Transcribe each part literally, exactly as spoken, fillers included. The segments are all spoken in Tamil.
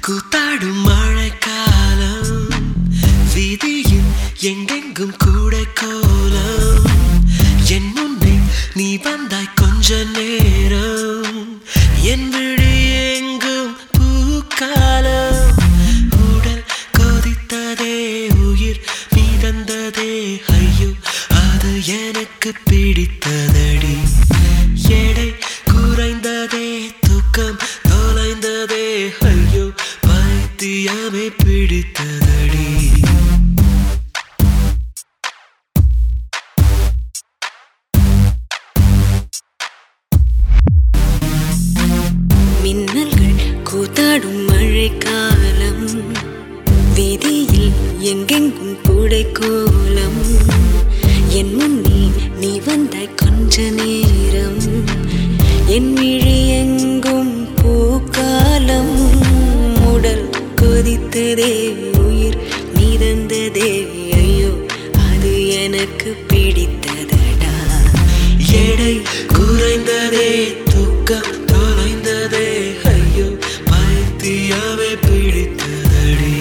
கூத்தாடும் மழைக்காலம் வீதியில் எங்கெங்கும் கூட கோலம் என் முன்னே நீ வந்தாய் கொஞ்ச நேரம் என் விழி எங்கும் பூக்காலம் உடல் கொதித்ததே உயிர் மிதந்ததே ஐயோ அது எனக்கு பிடித்ததடி எடை குறைந்ததே தூக்கம் தொலைந்ததே ஐயோ பைத்தியமே பிடித்ததடி மின்னல்கள் கூத்தாடும் மழைக்காலம் வீதியில் எங்கெங்கும் பூடை கோலம் என் முன்னே நீ வந்தாய் கொஞ்ச நேரம் என் விழி எங்கும் பூக்காலம் உடல் கொதித்ததே உயிர் மிதந்ததே ஐயோ அது எனக்கு பிடித்ததடா எடை குறைந்ததே தூக்கம் தொலைந்ததே ஐயோ பைத்தியமே பிடித்ததடி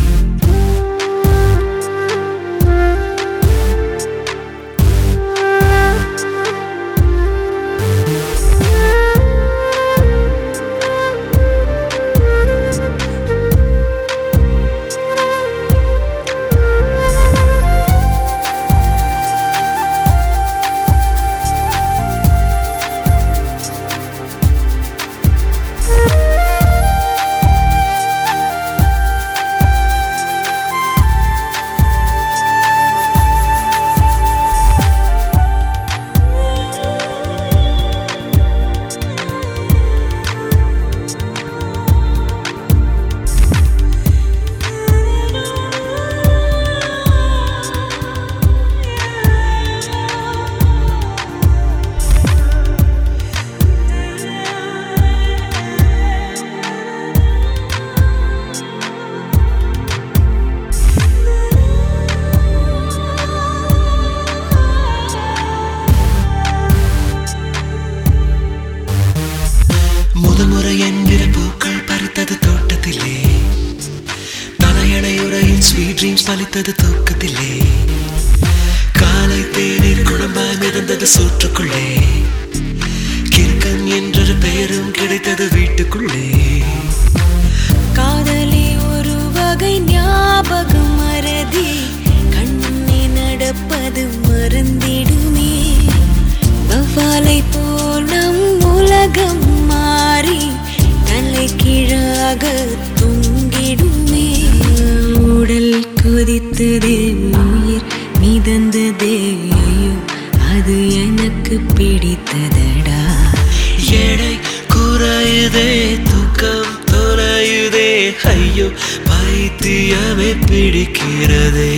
முதல் முறை என்கிற பூக்கள் பறித்தது தோட்டத்திலே தலையணை உரையில் ஸ்வீட் ட்ரீம்ஸ் பலித்தது தூக்கத்திலே காலை தேநீர் குழம்பாய் மிதந்தது சோற்றுக்குள்ளே கிறுக்கன் என்றொரு பெயரும் கிடைத்தது வீட்டுக்குள்ளே காதலி ஒரு வகை ஞாபகம் மறதி கண்ணே நடப்பது மறந்திடுமே வவ்வாலை போல் நம் உலகம் மாறி தலை கீழாக தொங்கிடுமே உடல் கொதித்ததே உயிர் மிதந்ததே ஐயோ அது எனக்கு பிடித்ததடா எடை குறையுதே தூக்கம் தொலையுதே ஐயோ பைத்தியமே பிடிக்கிறதே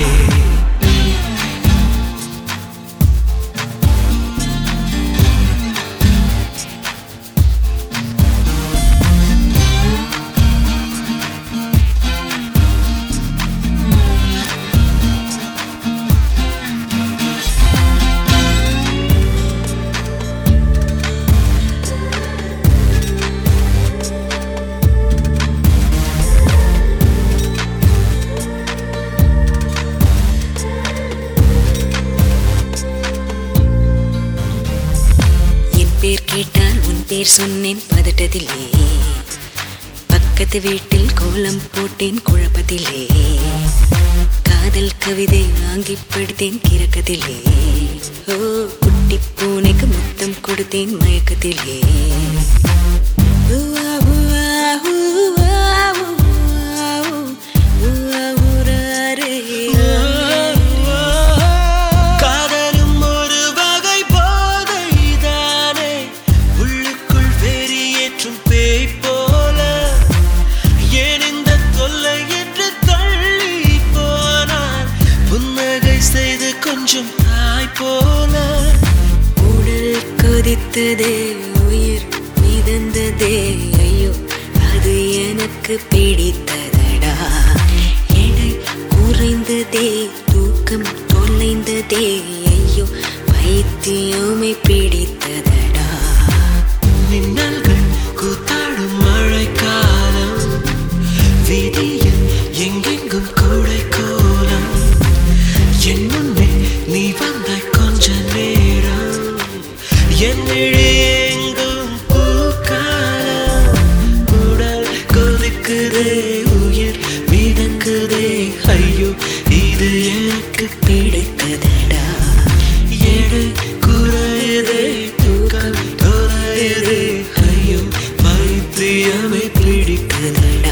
பேர் கேட்டால் உன் பேர் சொன்னேன் பதட்டத்திலே பக்கத்து வீட்டில் கோலம் போட்டேன் குழப்பத்திலே காதல் கவிதை வாங்கி படித்தேன் கிறக்கத்திலே ஓ குட்டி பூனைக்கு முத்தம் கொடுத்தேன் மயக்கத்திலே கொஞ்சம் தாய் போல உடல் கொதித்ததே உயிர் மிதந்ததே ஐயோ அது எனக்கு பிடித்ததடா எடை குறைந்ததே தூக்கம் தொலைந்ததே ஐயோ பைத்தியமே பிடித்ததடா மின்னல்கள் கூத்தாடும் மழைக்காலம் குறையுதே உயிர் மிதக்குதே ஐயோ இது எனக்கு பிடித்ததடா எடை குறையுதே தூக்கம் தொலையுதே ஐயோ பைத்தியமே பிடிக்குதடா